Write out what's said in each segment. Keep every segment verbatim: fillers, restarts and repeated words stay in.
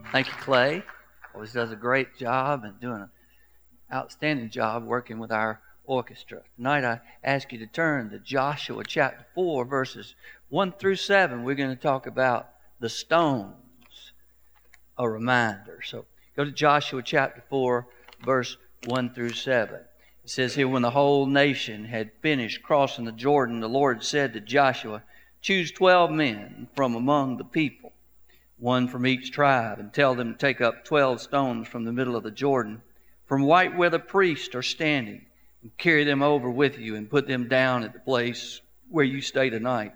Thank you, Clay. Always does a great job and doing an outstanding job working with our orchestra. Tonight I ask you to turn to Joshua chapter four, verses one through seven. We're going to talk about the stones, a reminder. So go to Joshua chapter four, verse one through seven. It says here, when the whole nation had finished crossing the Jordan, the Lord said to Joshua, choose twelve men from among the people, one from each tribe, and tell them to take up twelve stones from the middle of the Jordan, from right where the priests are standing, and carry them over with you and put them down at the place where you stay tonight.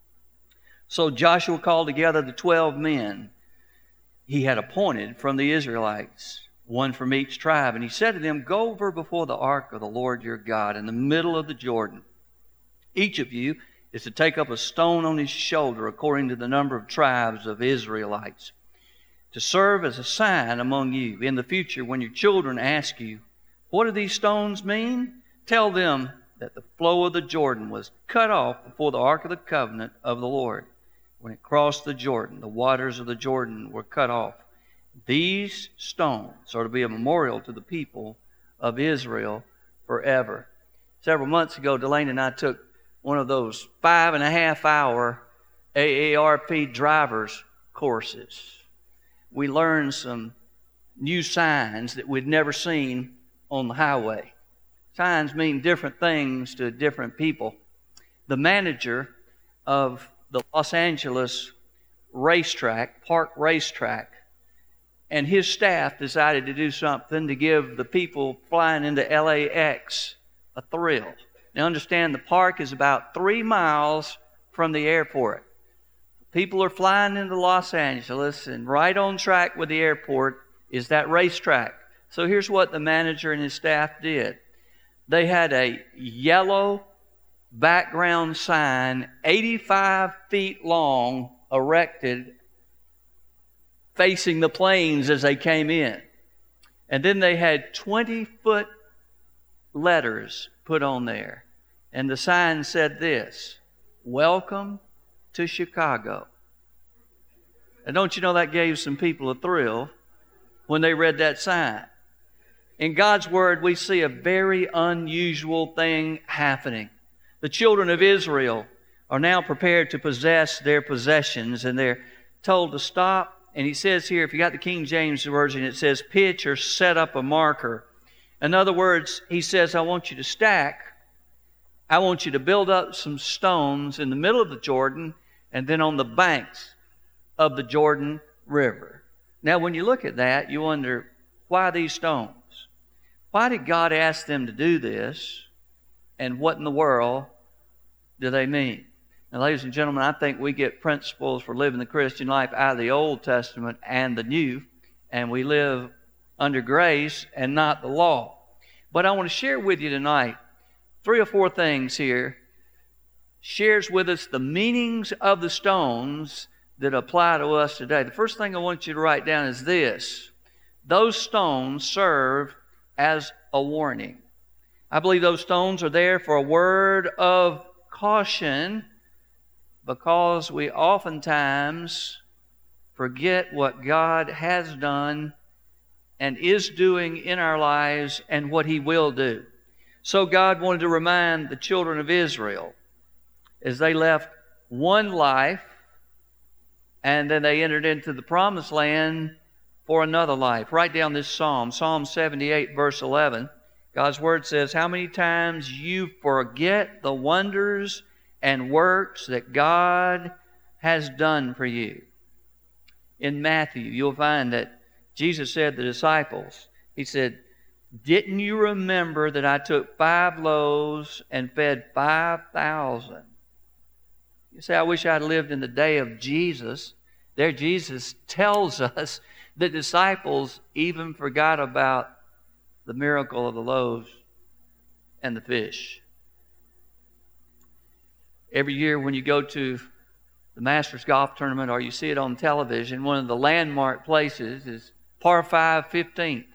So Joshua called together the twelve men he had appointed from the Israelites, one from each tribe, and he said to them, go over before the ark of the Lord your God in the middle of the Jordan. Each of you is to take up a stone on his shoulder according to the number of tribes of Israelites, to serve as a sign among you. In the future, when your children ask you, what do these stones mean? Tell them that the flow of the Jordan was cut off before the ark of the covenant of the Lord. When it crossed the Jordan, the waters of the Jordan were cut off. These stones are to be a memorial to the people of Israel forever. Several months ago, Delaney and I took one of those five and a half hour A A R P driver's courses. We learned some new signs that we'd never seen on the highway. Signs mean different things to different people. The manager of the Los Angeles racetrack, Park Racetrack, and his staff decided to do something to give the people flying into L A X a thrill. Now understand, the park is about three miles from the airport. People are flying into Los Angeles, and right on track with the airport is that racetrack. So here's what the manager and his staff did. They had a yellow background sign, eighty-five feet long, erected facing the planes as they came in. And then they had twenty-foot letters put on there. And the sign said this, welcome to Chicago. And don't you know that gave some people a thrill when they read that sign? In God's Word, we see a very unusual thing happening. The children of Israel are now prepared to possess their possessions, and they're told to stop. And he says here, if you got the King James Version, it says, pitch or set up a marker. In other words, he says, I want you to stack. I want you to build up some stones in the middle of the Jordan and then on the banks of the Jordan River. Now, when you look at that, you wonder, why these stones? Why did God ask them to do this? And what in the world do they mean? Now, ladies and gentlemen, I think we get principles for living the Christian life out of the Old Testament and the New, and we live under grace and not the law. But I want to share with you tonight three or four things here. Shares with us the meanings of the stones that apply to us today. The first thing I want you to write down is this. Those stones serve as a warning. I believe those stones are there for a word of caution, because we oftentimes forget what God has done and is doing in our lives and what He will do. So God wanted to remind the children of Israel as they left one life and then they entered into the promised land for another life. Write down this psalm, Psalm seventy-eight, verse eleven. God's Word says, how many times you forget the wonders and works that God has done for you. In Matthew, you'll find that Jesus said to the disciples, He said, didn't you remember that I took five loaves and fed five thousand? You say, I wish I'd lived in the day of Jesus. There Jesus tells us the disciples even forgot about the miracle of the loaves and the fish. Every year when you go to the Masters Golf Tournament or you see it on television, one of the landmark places is Par five fifteenth.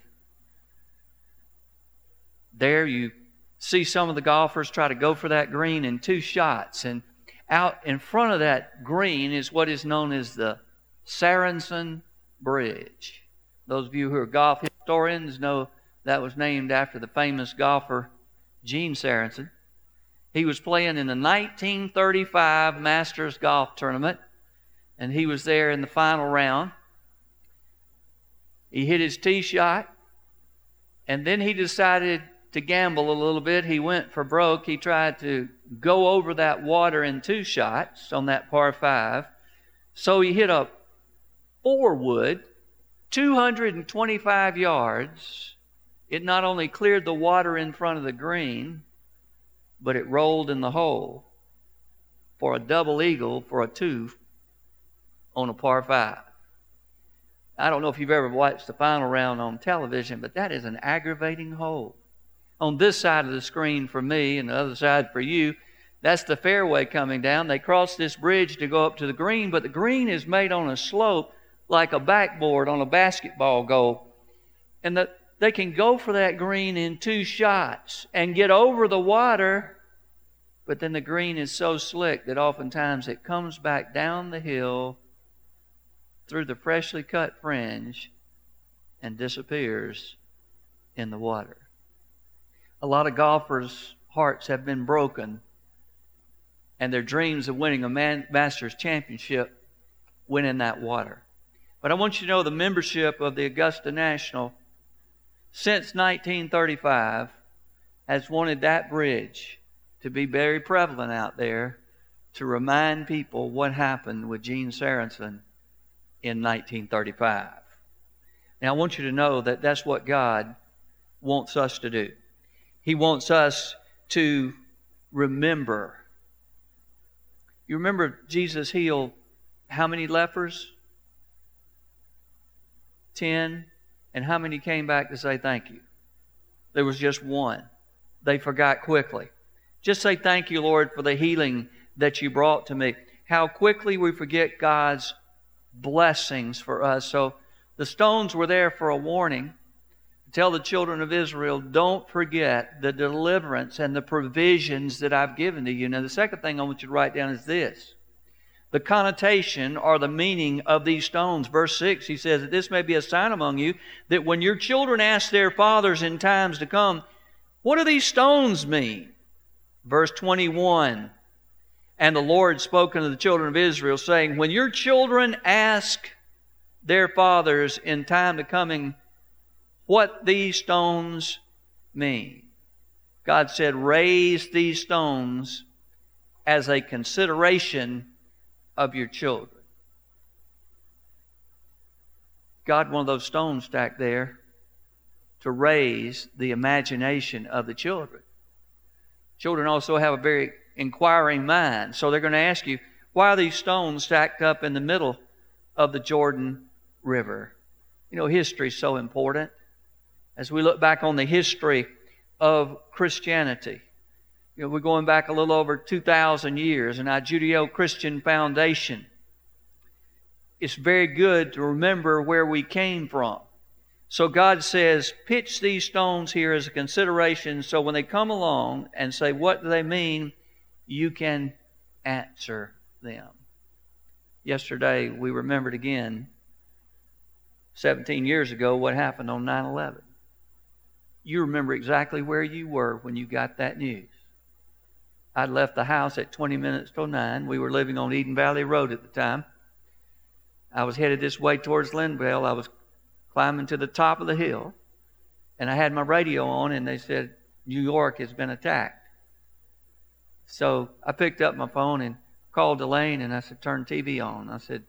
There you see some of the golfers try to go for that green in two shots. And out in front of that green is what is known as the Saracen Bridge. Those of you who are golf historians know that was named after the famous golfer Gene Sarazen. He was playing in the nineteen thirty-five Masters Golf Tournament, and he was there in the final round. He hit his tee shot, and then he decided to gamble a little bit. He went for broke. He tried to go over that water in two shots on that par five. So he hit a four wood, two hundred twenty-five yards. It not only cleared the water in front of the green, but it rolled in the hole for a double eagle for a two on a par five. I don't know if you've ever watched the final round on television, but that is an aggravating hole. On this side of the screen for me and the other side for you, that's the fairway coming down. They cross this bridge to go up to the green, but the green is made on a slope like a backboard on a basketball goal. And the, they can go for that green in two shots and get over the water, but then the green is so slick that oftentimes it comes back down the hill through the freshly cut fringe and disappears in the water. A lot of golfers' hearts have been broken, and their dreams of winning a man, Masters Championship went in that water. But I want you to know the membership of the Augusta National since nineteen thirty-five has wanted that bridge to be very prevalent out there to remind people what happened with Gene Sarazen in nineteen thirty-five. Now, I want you to know that that's what God wants us to do. He wants us to remember. You remember Jesus healed how many lepers? Ten. And how many came back to say thank you? There was just one. They forgot quickly. Just say thank you, Lord, for the healing that you brought to me. How quickly we forget God's blessings for us. So the stones were there for a warning. Tell the children of Israel, don't forget the deliverance and the provisions that I've given to you. Now, the second thing I want you to write down is this. The connotation or the meaning of these stones. Verse six, he says that this may be a sign among you that when your children ask their fathers in times to come, what do these stones mean? Verse twenty-one, and the Lord spoke unto the children of Israel, saying, when your children ask their fathers in time to coming, what these stones mean. God said, raise these stones as a consideration of your children. God wanted those stones stacked there to raise the imagination of the children. Children also have a very inquiring mind. So they're going to ask you, why are these stones stacked up in the middle of the Jordan River? You know, history is so important. As we look back on the history of Christianity, you know, we're going back a little over two thousand years in our Judeo-Christian foundation. It's very good to remember where we came from. So God says, pitch these stones here as a consideration so when they come along and say, what do they mean? You can answer them. Yesterday, we remembered again, seventeen years ago, what happened on nine eleven. You remember exactly where you were when you got that news. I'd left the house at twenty minutes till nine. We were living on Eden Valley Road at the time. I was headed this way towards Linville. I was climbing to the top of the hill, and I had my radio on, and they said, New York has been attacked. So I picked up my phone and called Elaine, and I said, turn T V on. I said,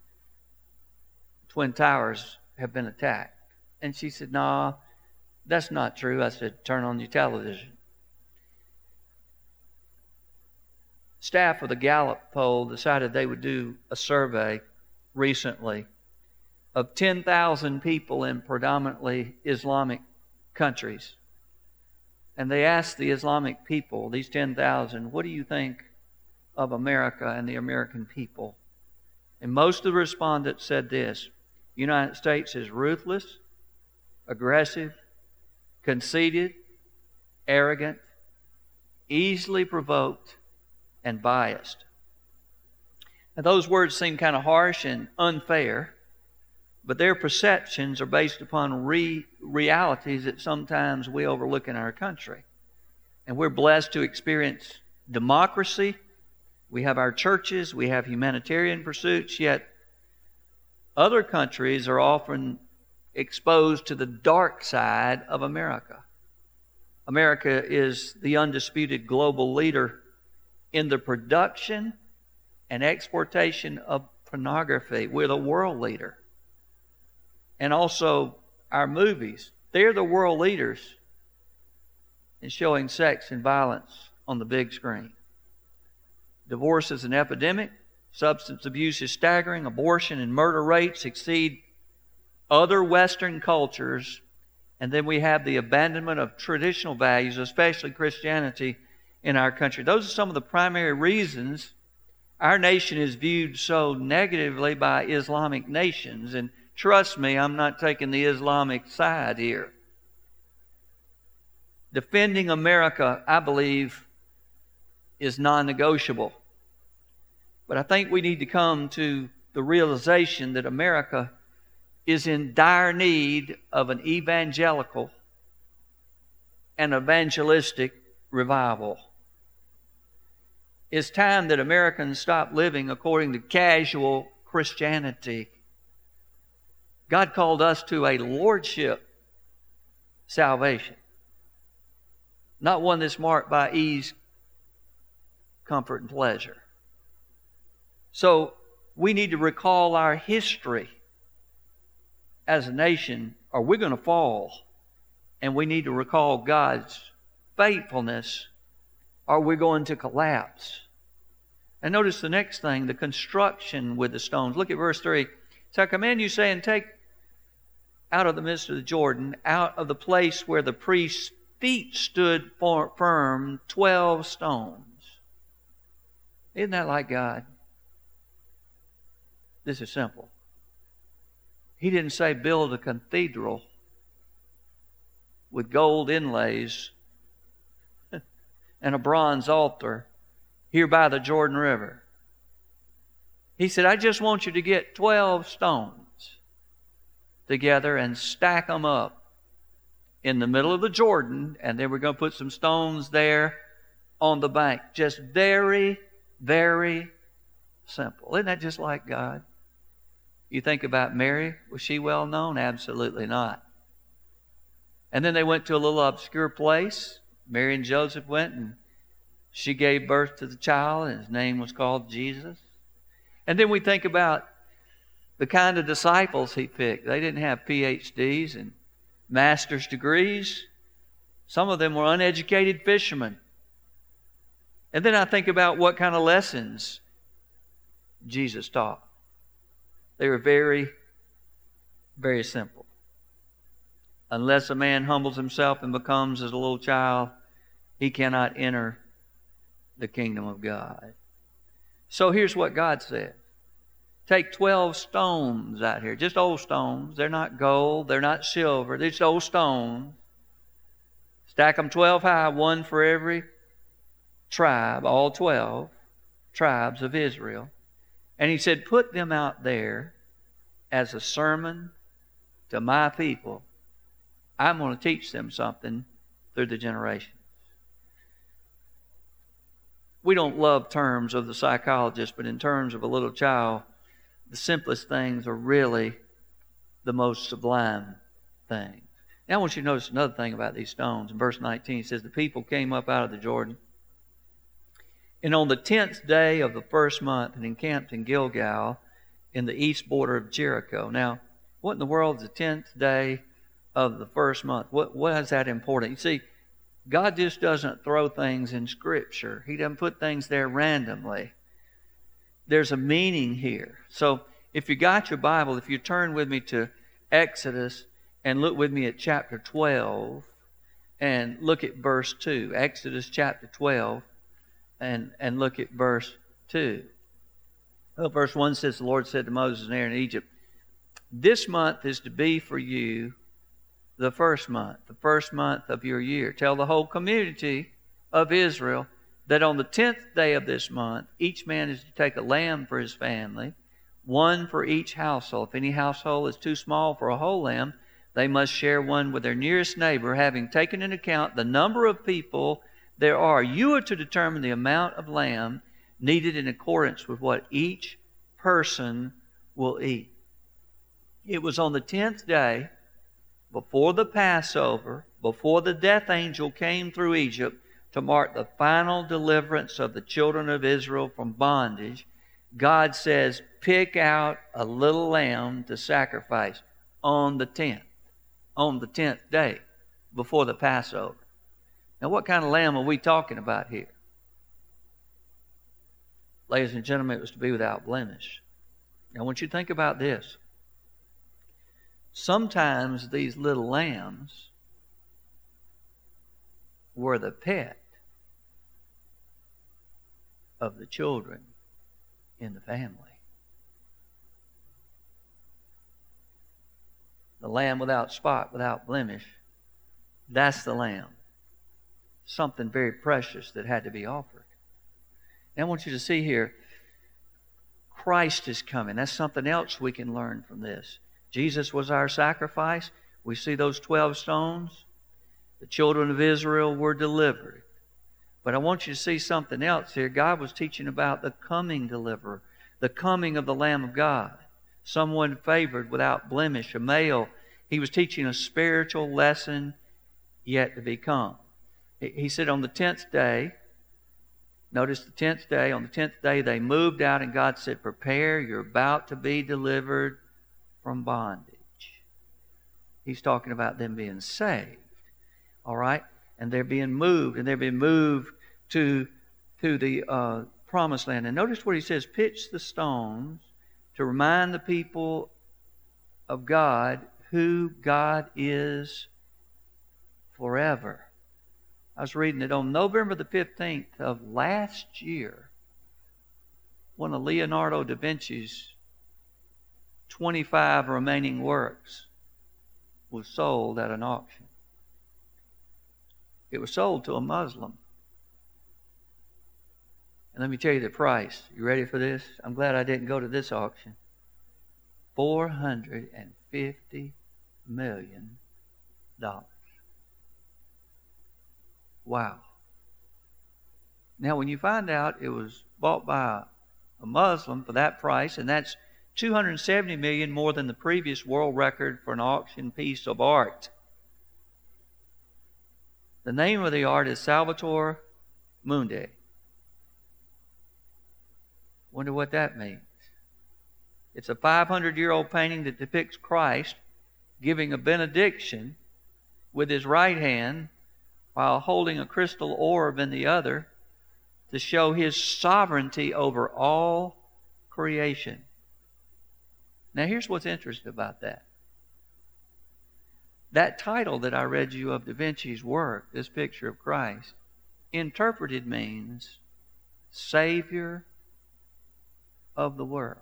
Twin Towers have been attacked. And she said, no, that's not true. I said, turn on your television. Staff of the Gallup poll decided they would do a survey recently of ten thousand people in predominantly Islamic countries. And they asked the Islamic people, these ten thousand, what do you think of America and the American people? And most of the respondents said this: the United States is ruthless, aggressive, conceited, arrogant, easily provoked, and biased. Now, those words seem kind of harsh and unfair, but their perceptions are based upon re- realities that sometimes we overlook in our country. And we're blessed to experience democracy. We have our churches. We have humanitarian pursuits. Yet other countries are often exposed to the dark side of America. America is the undisputed global leader in the production and exportation of pornography. We're the world leader. And also our movies. They're the world leaders in showing sex and violence on the big screen. Divorce is an epidemic. Substance abuse is staggering. Abortion and murder rates exceed other Western cultures. And then we have the abandonment of traditional values, especially Christianity, in our country. Those are some of the primary reasons our nation is viewed so negatively by Islamic nations. And trust me, I'm not taking the Islamic side here. Defending America, I believe, is non-negotiable. But I think we need to come to the realization that America is in dire need of an evangelical and evangelistic revival. It's time that Americans stop living according to casual Christianity. God called us to a lordship salvation, not one that's marked by ease, comfort, and pleasure. So we need to recall our history as a nation, or we're going to fall. And we need to recall God's faithfulness, or we're going to collapse. And notice the next thing, the construction with the stones. Look at verse three. So I command you, saying, take out of the midst of the Jordan, out of the place where the priest's feet stood firm, twelve stones. Isn't that like God? This is simple. He didn't say build a cathedral with gold inlays and a bronze altar here by the Jordan River. He said, I just want you to get twelve stones together and stack them up in the middle of the Jordan, and then we're going to put some stones there on the bank. Just very, very simple. Isn't that just like God? You think about Mary, was she well known? Absolutely not. And then they went to a little obscure place. Mary and Joseph went, and she gave birth to the child, and his name was called Jesus. And then we think about the kind of disciples he picked. They didn't have P H Ds and master's degrees. Some of them were uneducated fishermen. And then I think about what kind of lessons Jesus taught. They were very, very simple. Unless a man humbles himself and becomes as a little child, he cannot enter the kingdom of God. So here's what God said. Take twelve stones out here, just old stones. They're not gold, they're not silver, they're just old stones. Stack them twelve high, one for every tribe, all twelve tribes of Israel. And he said, put them out there as a sermon to my people. I'm going to teach them something through the generations. We don't love terms of the psychologist, but in terms of a little child, the simplest things are really the most sublime things. Now I want you to notice another thing about these stones. In verse nineteen, it says, the people came up out of the Jordan, and on the tenth day of the first month, and encamped in Gilgal, in the east border of Jericho. Now, what in the world is the tenth day of the first month? What, what is that important? You see, God just doesn't throw things in Scripture. He doesn't put things there randomly. There's a meaning here. So, if you got your Bible, if you turn with me to Exodus and look with me at chapter twelve and look at verse two. Exodus chapter twelve. And, and look at verse two. Well, verse one says, the Lord said to Moses and Aaron in Egypt, this month is to be for you the first month, the first month of your year. Tell the whole community of Israel that on the tenth day of this month, each man is to take a lamb for his family, one for each household. If any household is too small for a whole lamb, they must share one with their nearest neighbor, having taken into account the number of people there are. You are to determine the amount of lamb needed in accordance with what each person will eat. It was on the tenth day, before the Passover, before the death angel came through Egypt to mark the final deliverance of the children of Israel from bondage, God says, pick out a little lamb to sacrifice on the tenth, on the tenth day before the Passover. Now, what kind of lamb are we talking about here? Ladies and gentlemen, it was to be without blemish. Now, I want you to think about this. Sometimes these little lambs were the pet of the children in the family. The lamb without spot, without blemish, that's the lamb. Something very precious that had to be offered. And I want you to see here, Christ is coming. That's something else we can learn from this. Jesus was our sacrifice. We see those twelve stones. The children of Israel were delivered. But I want you to see something else here. God was teaching about the coming deliverer, the coming of the Lamb of God, someone favored without blemish, a male. He was teaching a spiritual lesson yet to become. He said on the tenth day, notice the tenth day, on the tenth day they moved out and God said, prepare, you're about to be delivered from bondage. He's talking about them being saved. All right? And they're being moved, and they're being moved to, to the uh, promised land. And notice what he says, pitch the stones to remind the people of God who God is forever. I was reading it on November the fifteenth of last year. One of Leonardo da Vinci's twenty-five remaining works was sold at an auction. It was sold to a Muslim. And let me tell you the price. You ready for this? I'm glad I didn't go to this auction. four hundred fifty million dollars. Wow. Now, when you find out it was bought by a Muslim for that price, and that's two hundred seventy million dollars more than the previous world record for an auction piece of art. The name of the art is Salvator Mundi. Wonder what that means. It's a five hundred year old painting that depicts Christ giving a benediction with his right hand while holding a crystal orb in the other to show his sovereignty over all creation. Now here's what's interesting about that. That title that I read you of Da Vinci's work, this picture of Christ, interpreted means Savior of the world.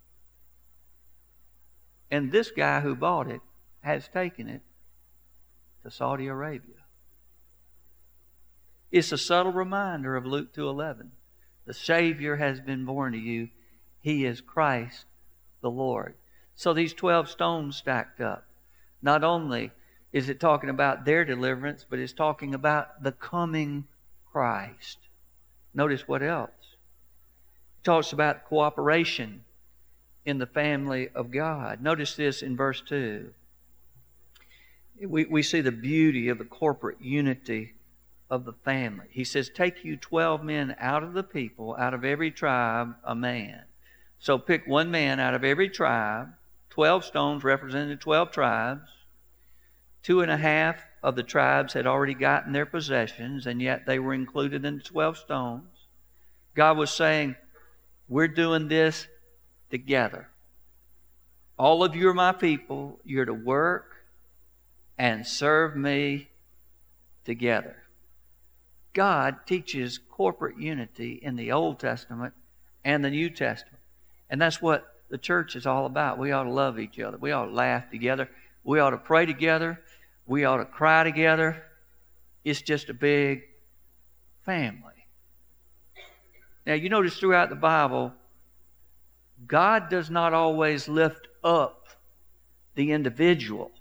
And this guy who bought it has taken it to Saudi Arabia. It's a subtle reminder of Luke two eleven. The Savior has been born to you. He is Christ the Lord. So these twelve stones stacked up. Not only is it talking about their deliverance, but it's talking about the coming Christ. Notice what else. It talks about cooperation in the family of God. Notice this in verse two. We, we see the beauty of the corporate unity of the family. He says, take you twelve men out of the people, out of every tribe, a man. So pick one man out of every tribe. Twelve stones representing twelve tribes. Two and a half of the tribes had already gotten their possessions, and yet they were included in the twelve stones. God was saying, we're doing this together. All of you are my people. You're to work and serve me together. God teaches corporate unity in the Old Testament and the New Testament. And that's what the church is all about. We ought to love each other. We ought to laugh together. We ought to pray together. We ought to cry together. It's just a big family. Now, you notice throughout the Bible, God does not always lift up the individual.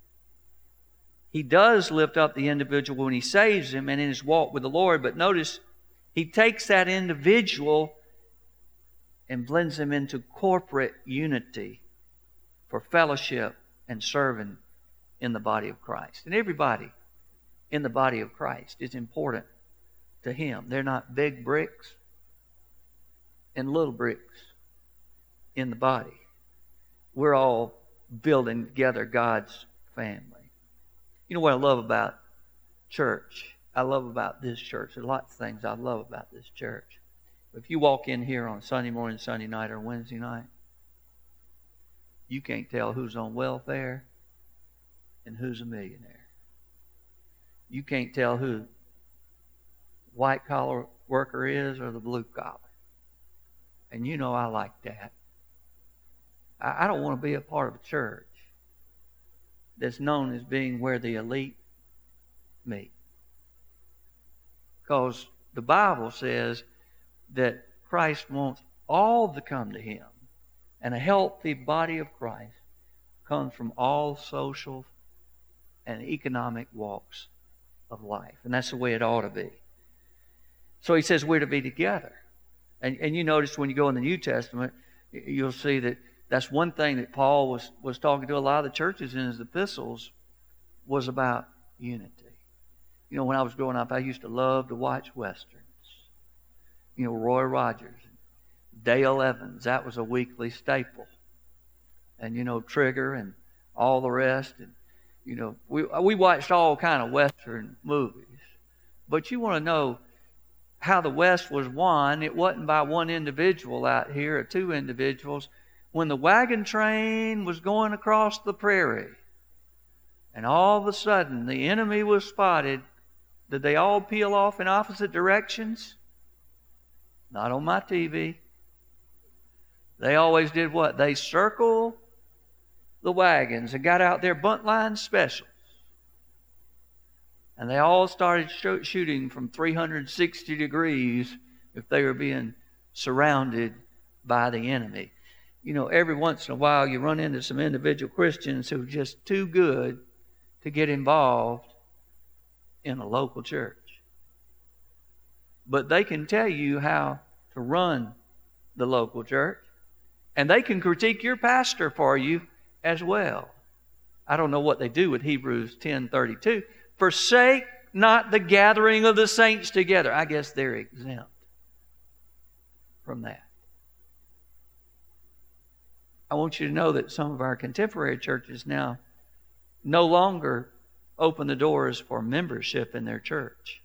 He does lift up the individual when He saves him and in his walk with the Lord, but notice He takes that individual and blends them into corporate unity for fellowship and serving in the body of Christ. And everybody in the body of Christ is important to Him. They're not big bricks and little bricks in the body. We're all building together God's family. You know what I love about church? I love about this church. There's lots of things I love about this church. If you walk in here on Sunday morning, Sunday night, or Wednesday night, you can't tell who's on welfare and who's a millionaire. You can't tell who white collar worker is or the blue collar. And you know I like that. I, I don't want to be a part of a church that's known as being where the elite meet. Because the Bible says that Christ wants all to come to Him. And a healthy body of Christ comes from all social and economic walks of life. And that's the way it ought to be. So He says we're to be together. And, and you notice when you go in the New Testament, you'll see that that's one thing that Paul was, was talking to a lot of the churches in his epistles was about unity. You know, when I was growing up, I used to love to watch Westerns. You know, Roy Rogers, Dale Evans, that was a weekly staple. And, you know, Trigger and all the rest. And, you know, we, we watched all kind of Western movies. But you want to know how the West was won. It wasn't by one individual out here or two individuals. When the wagon train was going across the prairie and all of a sudden the enemy was spotted, did they all peel off in opposite directions? Not on my T V. They always did what? They circled the wagons and got out their buntline specials. And they all started sh- shooting from three hundred sixty degrees if they were being surrounded by the enemy. You know, every once in a while you run into some individual Christians who are just too good to get involved in a local church. But they can tell you how to run the local church. And they can critique your pastor for you as well. I don't know what they do with Hebrews ten thirty-two. Forsake not the gathering of the saints together. I guess they're exempt from that. I want you to know that some of our contemporary churches now no longer open the doors for membership in their church.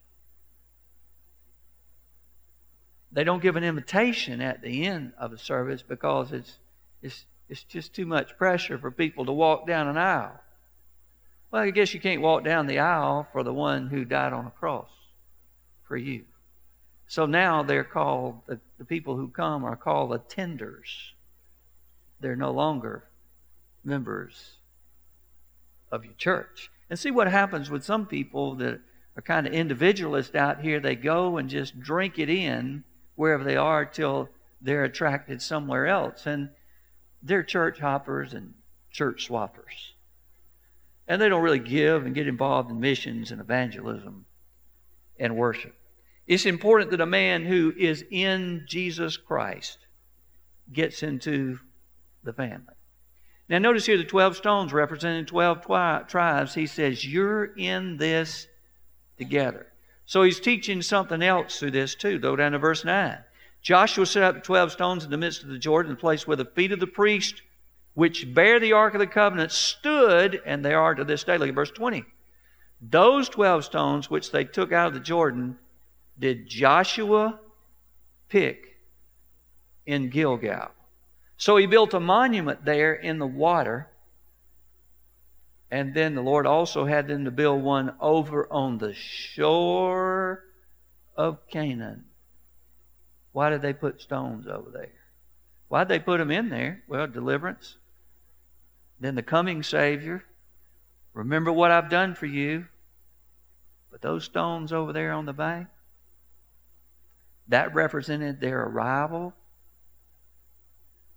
They don't give an invitation at the end of the service because it's, it's, it's just too much pressure for people to walk down an aisle. Well, I guess you can't walk down the aisle for the one who died on a cross for you. So now they're called, the, the people who come are called attenders. They're no longer members of your church. And see what happens with some people that are kind of individualist out here. They go and just drink it in wherever they are till they're attracted somewhere else. And they're church hoppers and church swappers. And they don't really give and get involved in missions and evangelism and worship. It's important that a man who is in Jesus Christ gets into the family. Now notice here the twelve stones representing twelve twi- tribes. He says, you're in this together. So he's teaching something else through this too. Go down to verse nine. Joshua set up the twelve stones in the midst of the Jordan, the place where the feet of the priest which bear the ark of the covenant stood, and they are to this day. Look at verse twenty. Those twelve stones which they took out of the Jordan did Joshua pick in Gilgal. So he built a monument there in the water. And then the Lord also had them to build one over on the shore of Canaan. Why did they put stones over there? Why did they put them in there? Well, deliverance. Then the coming Savior. Remember what I've done for you. But those stones over there on the bank, that represented their arrival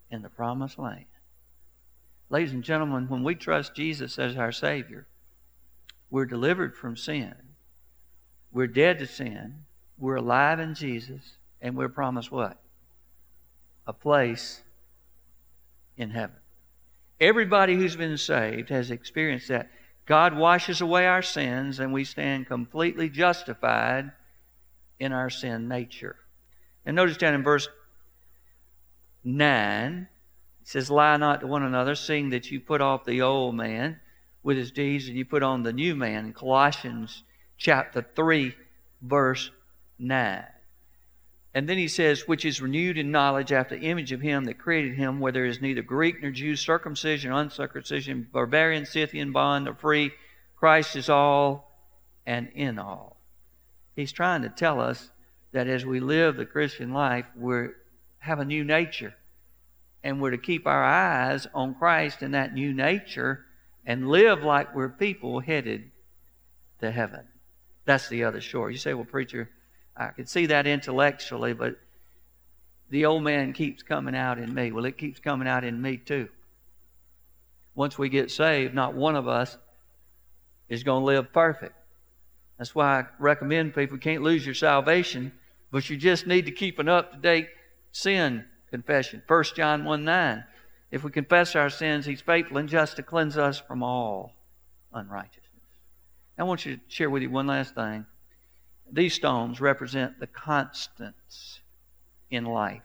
in the promised land. Ladies and gentlemen, when we trust Jesus as our Savior, we're delivered from sin. We're dead to sin. We're alive in Jesus. And we're promised what? A place in heaven. Everybody who's been saved has experienced that. God washes away our sins and we stand completely justified in our sin nature. And notice down in verse nine, it says, lie not to one another, seeing that you put off the old man with his deeds and you put on the new man. In Colossians chapter three, verse nine. And then he says, which is renewed in knowledge after the image of him that created him, where there is neither Greek nor Jew, circumcision or uncircumcision, barbarian, Scythian, bond or free. Christ is all and in all. He's trying to tell us that as we live the Christian life, we have a new nature. And we're to keep our eyes on Christ and that new nature and live like we're people headed to heaven. That's the other shore. You say, well, preacher, I can see that intellectually, but the old man keeps coming out in me. Well, it keeps coming out in me too. Once we get saved, not one of us is going to live perfect. That's why I recommend people, you can't lose your salvation, but you just need to keep an up-to-date sin confession. First John one nine. If we confess our sins, He's faithful and just to cleanse us from all unrighteousness. I want you to share with you one last thing. These stones represent the constants in life.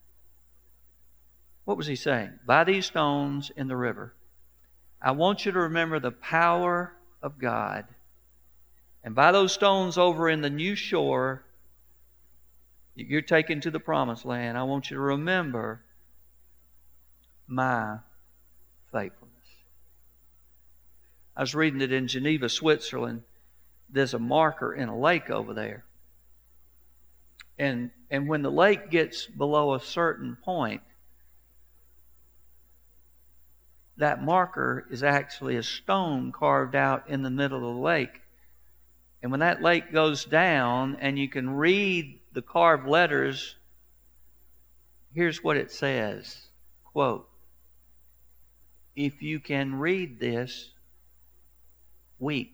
What was he saying? By these stones in the river, I want you to remember the power of God. And by those stones over in the new shore that you're taken to the promised land, I want you to remember my faithfulness. I was reading that in Geneva, Switzerland, there's a marker in a lake over there. And, and when the lake gets below a certain point, that marker is actually a stone carved out in the middle of the lake. And when that lake goes down and you can read the carved letters, here's what it says, quote, if you can read this, weep.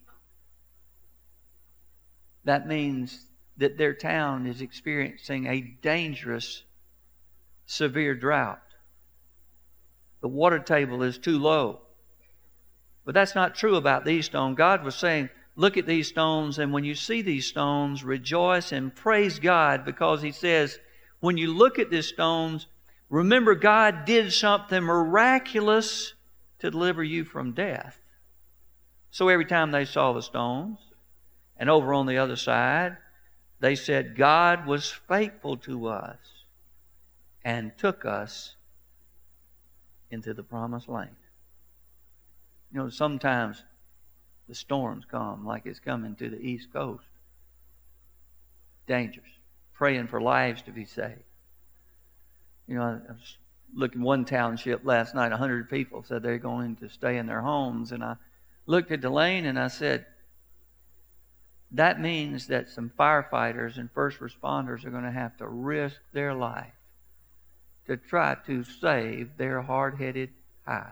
That means that their town is experiencing a dangerous, severe drought. The water table is too low. But that's not true about these stones. God was saying, look at these stones, and when you see these stones, rejoice and praise God, because He says, when you look at these stones, remember God did something miraculous to deliver you from death. So every time they saw the stones, and over on the other side, they said, God was faithful to us and took us into the promised land. You know, sometimes the storms come like it's coming to the East Coast. Dangerous. Praying for lives to be saved. You know, I was looking at one township last night, a hundred people said they're going to stay in their homes. And I looked at Delane and I said, that means that some firefighters and first responders are going to have to risk their life to try to save their hard-headed hide.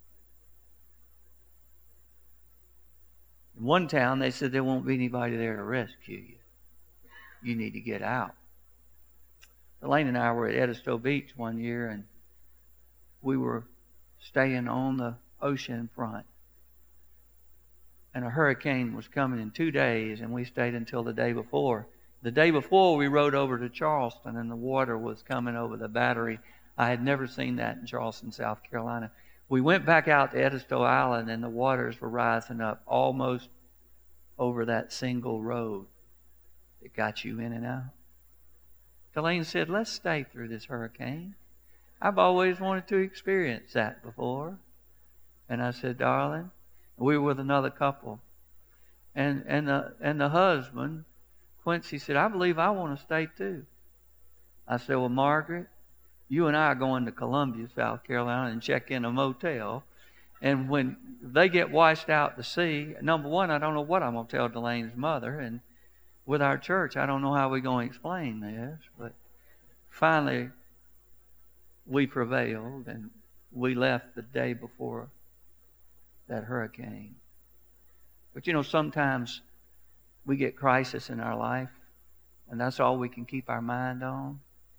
In one town, they said there won't be anybody there to rescue you. You need to get out. Elaine and I were at Edisto Beach one year, and we were staying on the ocean front. And a hurricane was coming in two days, and we stayed until the day before. The day before, we rode over to Charleston, and the water was coming over the battery. I had never seen that in Charleston, South Carolina. We went back out to Edisto Island, and the waters were rising up almost over that single road that got you in and out. Delane said, let's stay through this hurricane. I've always wanted to experience that before. And I said, darling, we were with another couple. And and the and the husband, Quincy, said, I believe I want to stay too. I said, well, Margaret, you and I are going to Columbia, South Carolina, and check in a motel. And when they get washed out to sea, number one, I don't know what I'm going to tell Delane's mother. And with our church, I don't know how we're going to explain this. But finally, we prevailed and we left the day before that hurricane. But you know, sometimes we get crisis in our life, and that's all we can keep our mind on.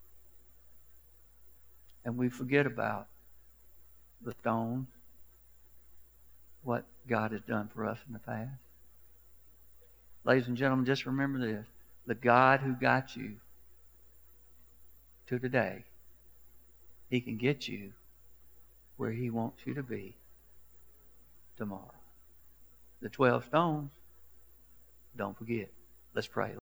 And we forget about the stones, what God has done for us in the past. Ladies and gentlemen, just remember this. The God who got you to today, He can get you where He wants you to be tomorrow. The twelve stones, don't forget. Let's pray.